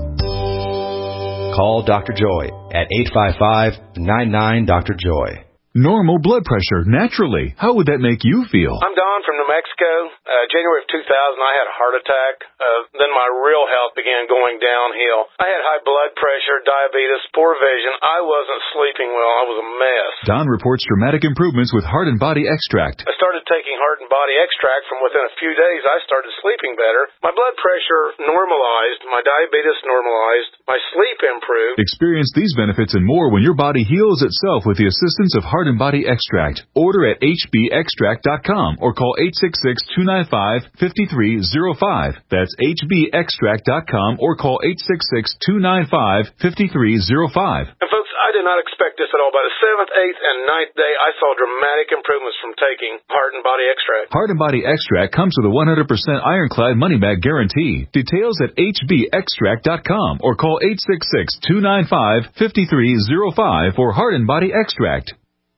Call Doctor Joy at eight five five, nine nine, Doctor Joy. Normal blood pressure, naturally. How would that make you feel? I'm Don from New Mexico. Uh, January of two thousand, I had a heart attack. Uh, then my real health began going downhill. I had high blood pressure, diabetes, poor vision. I wasn't sleeping well. I was a mess. Don reports dramatic improvements with Heart and Body Extract. I started taking Heart and Body Extract. From within a few days, I started sleeping better. My blood pressure normalized. My diabetes normalized. My sleep improved. Experience these benefits and more when your body heals itself with the assistance of Heart and Body Extract. Order at H B extract dot com or call eight six six, two nine five, five three zero five. That's H B extract dot com or call eight six six, two nine five, five three zero five. And folks, I did not expect this at all. By the seventh, eighth, and ninth day, I saw dramatic improvements from taking Heart and Body Extract. Heart and Body Extract comes with a one hundred percent ironclad money-back guarantee. Details at H B extract dot com or call eight six six, two nine five, five three zero five for Heart and Body Extract.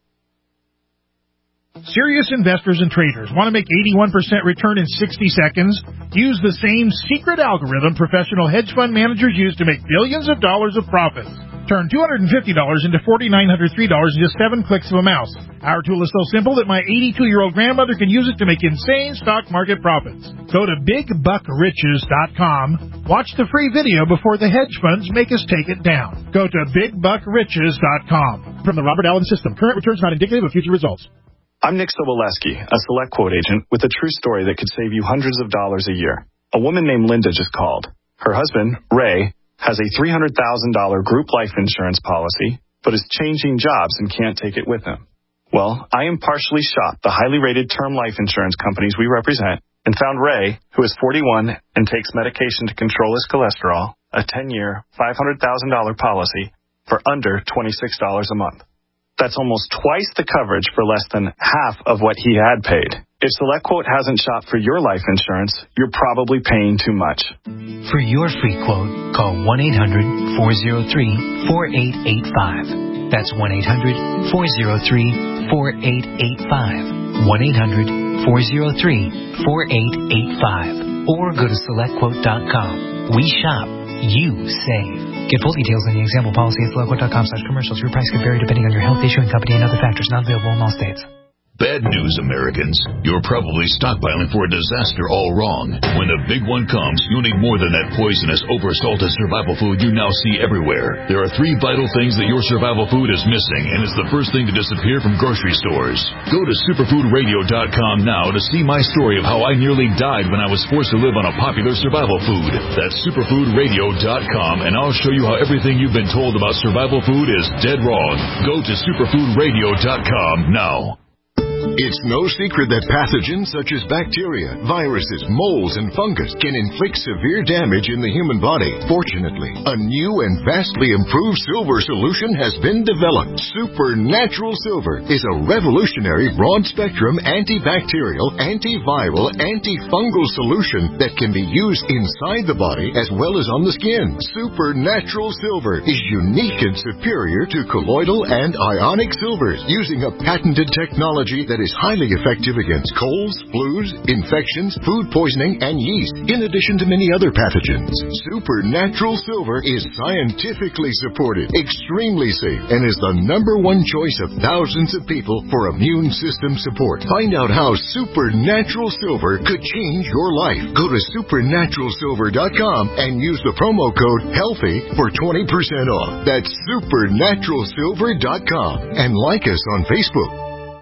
Serious investors and traders want to make eighty-one percent return in sixty seconds? Use the same secret algorithm professional hedge fund managers use to make billions of dollars of profits. Turn two hundred fifty dollars into four thousand nine hundred three dollars in just seven clicks of a mouse. Our tool is so simple that my eighty-two-year-old grandmother can use it to make insane stock market profits. Go to big buck riches dot com. Watch the free video before the hedge funds make us take it down. Go to big buck riches dot com. From the Robert Allen System, current returns not indicative of future results. I'm Nick Soboleski, a Select Quote agent with a true story that could save you hundreds of dollars a year. A woman named Linda just called. Her husband, Ray, has a three hundred thousand dollars group life insurance policy, but is changing jobs and can't take it with him. Well, I impartially shopped the highly rated term life insurance companies we represent and found Ray, who is forty-one and takes medication to control his cholesterol, a ten-year, five hundred thousand dollars policy for under twenty-six dollars a month. That's almost twice the coverage for less than half of what he had paid. If SelectQuote hasn't shopped for your life insurance, you're probably paying too much. For your free quote, call one eight hundred, four oh three, four eight eight five. That's one eight hundred, four oh three, four eight eight five. one eight hundred, four oh three, four eight eight five. Or go to select quote dot com. We shop, you save. Get full details on the example policy at select quote dot com slash commercials. Your price can vary depending on your health, issuing company, and other factors not available in all states. Bad news, Americans. You're probably stockpiling for a disaster all wrong. When the big one comes, you'll need more than that poisonous, over-salted survival food you now see everywhere. There are three vital things that your survival food is missing, and it's the first thing to disappear from grocery stores. Go to superfood radio dot com now to see my story of how I nearly died when I was forced to live on a popular survival food. That's superfood radio dot com, and I'll show you how everything you've been told about survival food is dead wrong. Go to superfood radio dot com now. It's no secret that pathogens such as bacteria, viruses, molds, and fungus can inflict severe damage in the human body. Fortunately, a new and vastly improved silver solution has been developed. Supernatural Silver is a revolutionary broad-spectrum antibacterial, antiviral, antifungal solution that can be used inside the body as well as on the skin. Supernatural Silver is unique and superior to colloidal and ionic silvers, using a patented technology that is highly effective against colds, flus, infections, food poisoning, and yeast, in addition to many other pathogens. Supernatural Silver is scientifically supported, extremely safe, and is the number one choice of thousands of people for immune system support. Find out how Supernatural Silver could change your life. Go to supernatural silver dot com and use the promo code HEALTHY for twenty percent off. That's supernatural silver dot com. And like us on Facebook.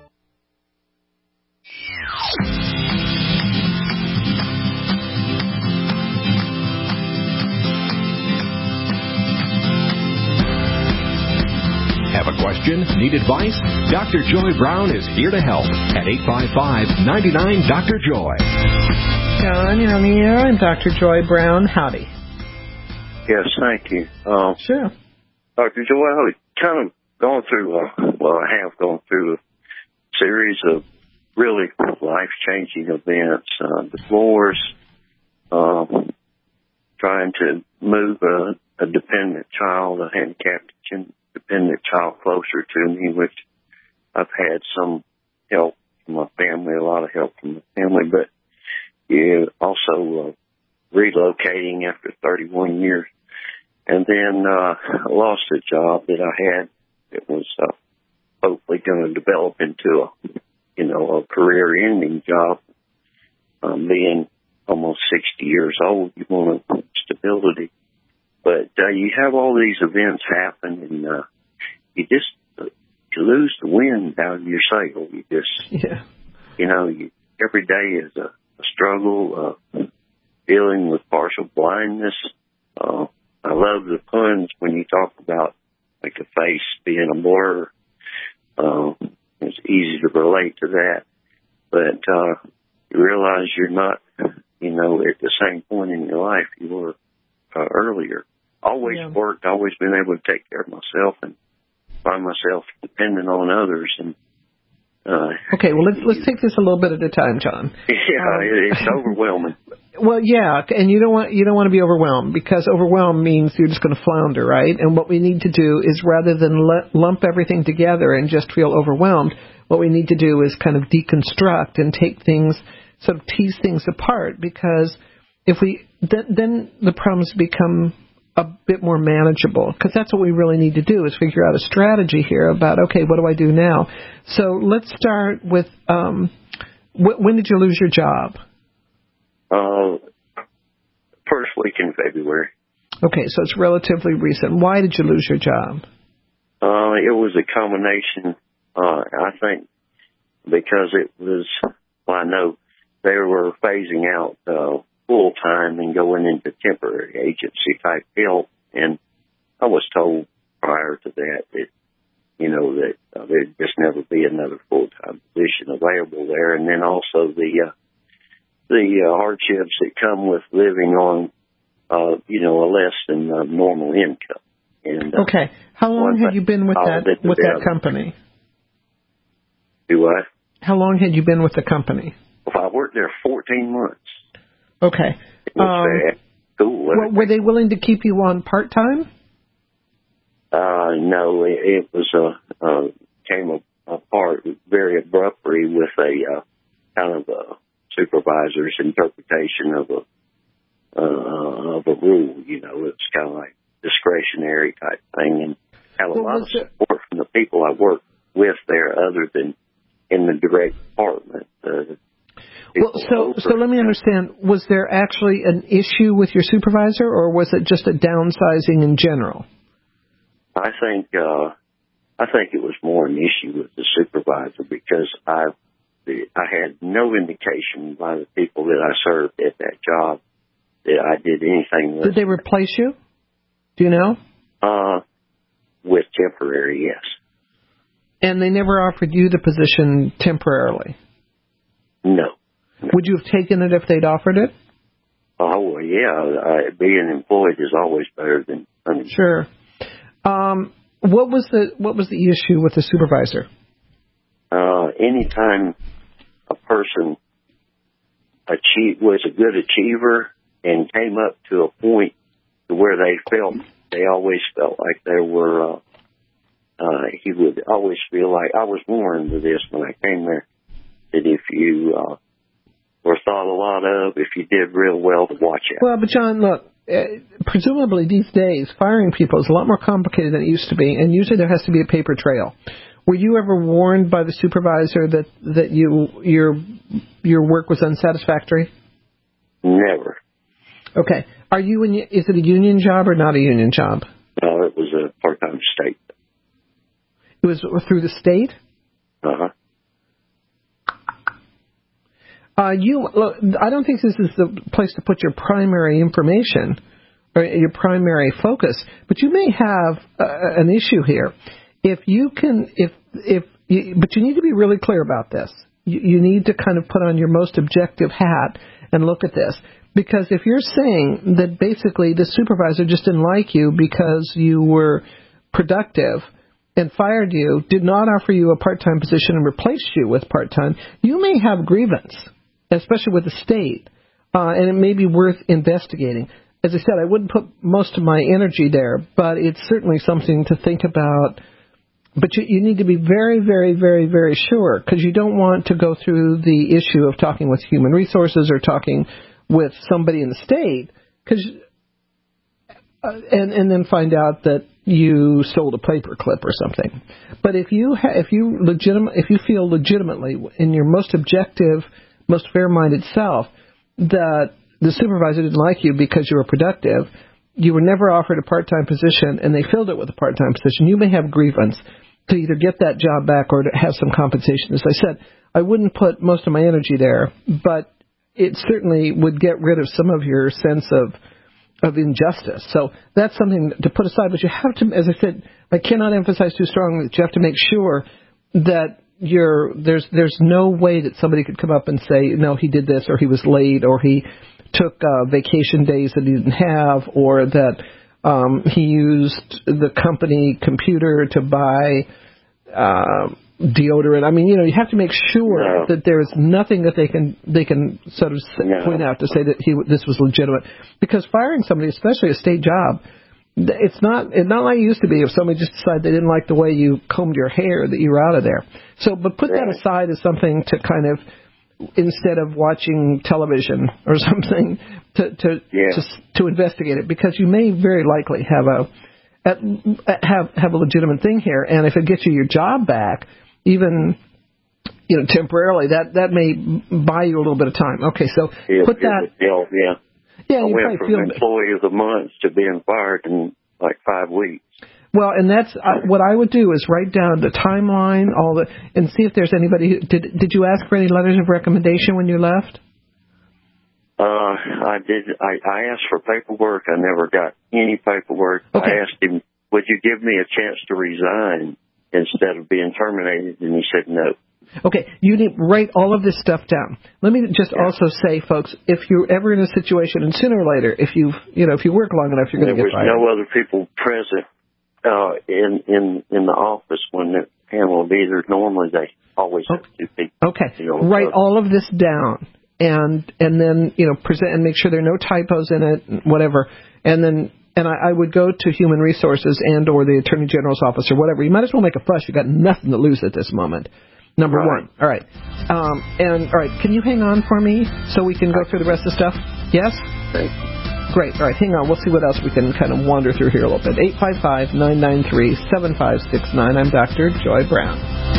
Have a question? Need advice? Doctor Joy Brown is here to help at eight five five, nine nine, Doctor Joy. John, you're on the air, and Doctor Joy Brown. Howdy. Yes, thank you. Um, sure. Doctor Joy, I've kind of gone through, uh, well, I have gone through a series of really life-changing events, uh, divorce, um, trying to move a, a dependent child, a handicapped dependent child closer to me, which I've had some help from my family, a lot of help from my family, but yeah, also uh, relocating after thirty-one years. And then uh, I lost a job that I had. It was uh, hopefully going to develop into a, you know, a career-ending job. Um, being almost sixty years old, you want stability. But uh, you have all these events happen, and uh, you just uh, you lose the wind out of your sail. You just, yeah. you know, you, every day is a, a struggle, uh, dealing with partial blindness. Uh, I love the puns when you talk about like a face being a blur. Uh, it's easy to relate to that, but uh, you realize you're not, you know, at the same point in your life you were uh, earlier. Always yeah. worked, always been able to take care of myself and find myself dependent on others. And uh, okay, well let's let's take this a little bit at a time, John. Yeah, um, it, it's overwhelming. Well, yeah, and you don't want you don't want to be overwhelmed, because overwhelmed means you're just going to flounder, right? And what we need to do is, rather than let, lump everything together and just feel overwhelmed, what we need to do is kind of deconstruct and take things, sort of tease things apart, because if we then, then the problems become a bit more manageable, because that's what we really need to do, is figure out a strategy here about, okay, what do I do now? So let's start with, um, wh- when did you lose your job? Uh, first week in February. Okay, so it's relatively recent. Why did you lose your job? Uh, it was a combination, uh, I think, because it was, well, I know they were phasing out, uh, full-time and going into temporary agency-type help. And I was told prior to that that, you know, that uh, there'd just never be another full-time position available there. And then also the uh, the uh, hardships that come with living on, uh, you know, a less than uh, normal income. And uh, okay. How long had you been with that with that company? Do what? How long had you been with the company? Well, I worked there fourteen months. Okay. Um, cool. Well, were they willing to keep you on part-time? Uh, no, it, it was uh, uh, came apart very abruptly with a uh, kind of a supervisor's interpretation of a uh, of a rule. You know, it's kind of like discretionary type thing, and had a well, lot of support from the people I worked with there, other than in the direct department. Uh, Well, so so let me understand. Was there actually an issue with your supervisor, or was it just a downsizing in general? I think uh, I think it was more an issue with the supervisor, because I I had no indication by the people that I served at that job that I did anything. Did they replace you? Do you know? Uh, with temporary, yes. And they never offered you the position temporarily? No. Would you have taken it if they'd offered it? Oh, well, yeah. I, being employed is always better than unemployed. Sure. Um, what was the what was the issue with the supervisor? Uh, anytime a person achieve, was a good achiever and came up to a point to where they felt, they always felt like they were, uh, uh, he would always feel like, I was warned of this when I came there, that if you uh, were thought a lot of, if you did real well, to watch out. Well, but John, look, uh, presumably these days, firing people is a lot more complicated than it used to be, and usually there has to be a paper trail. Were you ever warned by the supervisor that, that you your your work was unsatisfactory? Never. Okay. Are you in? Is it a union job or not a union job? No, it was a part-time state. It was through the state? Uh-huh. Uh, you, look, I don't think this is the place to put your primary information or your primary focus, but you may have uh, an issue here. If you can, if, if, you, but you need to be really clear about this. You, you need to kind of put on your most objective hat and look at this. Because if you're saying that basically the supervisor just didn't like you because you were productive and fired you, did not offer you a part-time position and replaced you with part-time, you may have grievance, especially with the state, uh, and it may be worth investigating. As I said, I wouldn't put most of my energy there, but it's certainly something to think about. But you, you need to be very, very, very, very sure, because you don't want to go through the issue of talking with human resources or talking with somebody in the state, cause, uh, and, and then find out that you sold a paperclip or something. But if you ha- if you legitim- if you feel legitimately in your most objective, most fair-minded self that the supervisor didn't like you because you were productive, you were never offered a part-time position, and they filled it with a part-time position, you may have grievance to either get that job back or to have some compensation. As I said, I wouldn't put most of my energy there, but it certainly would get rid of some of your sense of of injustice. So that's something to put aside. But you have to, as I said, I cannot emphasize too strongly that you have to make sure that you're there's there's no way that somebody could come up and say, no, he did this, or he was late, or he took uh, vacation days that he didn't have, or that um, he used the company computer to buy uh, deodorant. I mean, you know, you have to make sure no. that there is nothing that they can they can sort of no. point out to say that he this was legitimate. Because firing somebody, especially a state job, it's not it's not like it used to be if somebody just decided they didn't like the way you combed your hair that you were out of there. So, but put that aside as something to kind of, instead of watching television or something, to to, yeah. to to investigate it, because you may very likely have a at, have have a legitimate thing here, and if it gets you your job back, even you know temporarily, that that may buy you a little bit of time. Okay, so yeah, put that. Yeah, yeah. Yeah, I you went from feel employee of the month to being fired in like five weeks. Well, and that's uh, what I would do is write down the timeline, all the, and see if there's anybody who did. Did you ask for any letters of recommendation when you left? Uh, I did. I, I asked for paperwork. I never got any paperwork. Okay. I asked him, "Would you give me a chance to resign instead of being terminated?" And he said no. Okay, you need to write all of this stuff down. Let me just yeah. also say, folks, if you're ever in a situation, and sooner or later, if you you know if you work long enough, you're going to get fired. There was no other people present uh, in in in the office when the panel of either. Normally, they always have two people. Okay, you know, write uh, all of this down, and and then you know present and make sure there are no typos in it, whatever, and then. And I, I would go to Human Resources and or the Attorney General's office or whatever. You might as well make a fuss. You've got nothing to lose at this moment. Number right. one. All right. Um, and, all right, can you hang on for me so we can go through the rest of the stuff? Yes? Thanks. Great. All right, hang on. We'll see what else we can kind of wander through here a little bit. eight five five, nine nine three, seven five six nine. I'm Doctor Joy Brown.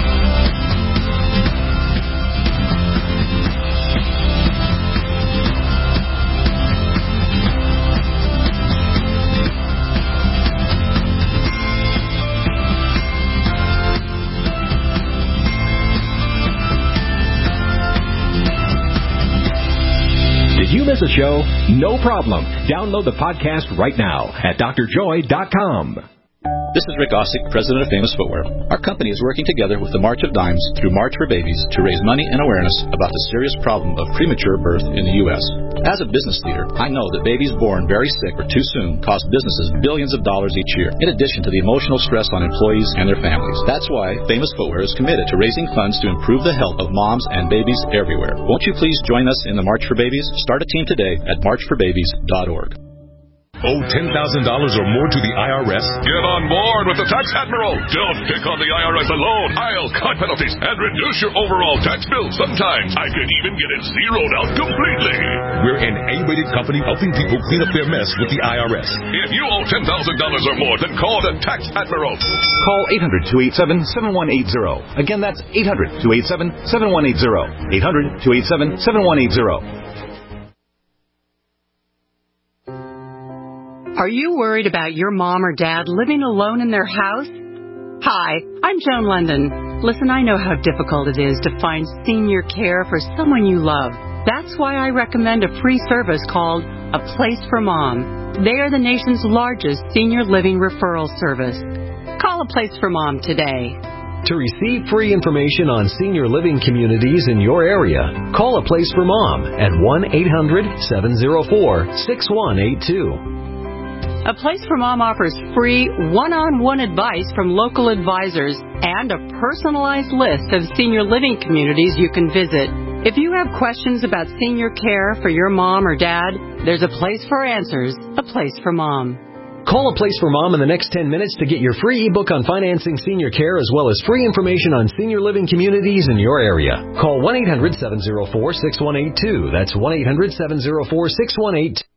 Did you miss a show? No problem. Download the podcast right now at d r joy dot com. This is Rick Ossick, president of Famous Footwear. Our company is working together with the March of Dimes through March for Babies to raise money and awareness about the serious problem of premature birth in the U S As a business leader, I know that babies born very sick or too soon cost businesses billions of dollars each year, in addition to the emotional stress on employees and their families. That's why Famous Footwear is committed to raising funds to improve the health of moms and babies everywhere. Won't you please join us in the March for Babies? Start a team today at march for babies dot org. Owe ten thousand dollars or more to the I R S? Get on board with the Tax Admiral. Don't pick on the I R S alone. I'll cut penalties and reduce your overall tax bill. Sometimes I can even get it zeroed out completely. We're an A-rated company helping people clean up their mess with the I R S. If you owe ten thousand dollars or more, then call the Tax Admiral. Call eight hundred, two eight seven, seven one eight zero. Again, that's eight hundred, two eight seven, seven one eight zero. eight hundred, two eight seven, seven one eight zero. Are you worried about your mom or dad living alone in their house? Hi, I'm Joan London. Listen, I know how difficult it is to find senior care for someone you love. That's why I recommend a free service called A Place for Mom. They are the nation's largest senior living referral service. Call A Place for Mom today. To receive free information on senior living communities in your area, call A Place for Mom at one eight hundred, seven oh four, six one eight two. A Place for Mom offers free one-on-one advice from local advisors and a personalized list of senior living communities you can visit. If you have questions about senior care for your mom or dad, there's a place for answers, A Place for Mom. Call A Place for Mom in the next ten minutes to get your free ebook on financing senior care as well as free information on senior living communities in your area. Call one eight hundred, seven oh four, six one eight two. That's one eight hundred, seven oh four, six one eight two.